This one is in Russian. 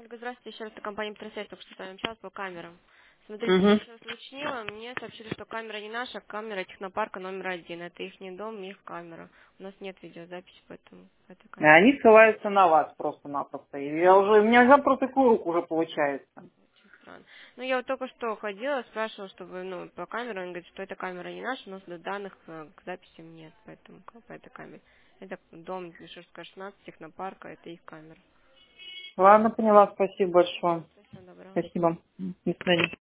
Ольга, здравствуйте. Еще раз, это компания «Петросвязь», только что с вами общалась по камерам. Смотрите, я Угу. еще раз уточнила, мне сообщили, что камера не наша, а камера технопарка номер 1. Это их дом, их камера. У нас нет видеозаписи, поэтому по этой камере. Они ссылаются на вас просто-напросто. И у меня запрос такой рук уже получается. Очень странно. Ну, я вот только что ходила, спрашивала, чтобы, по камере, он говорит, что эта камера не наша, но данных к записям нет, поэтому по этой камере. Это дом Мишурская, 16, технопарка, это их камера. Ладно, поняла. Спасибо большое. Всего доброго. Спасибо. До свидания.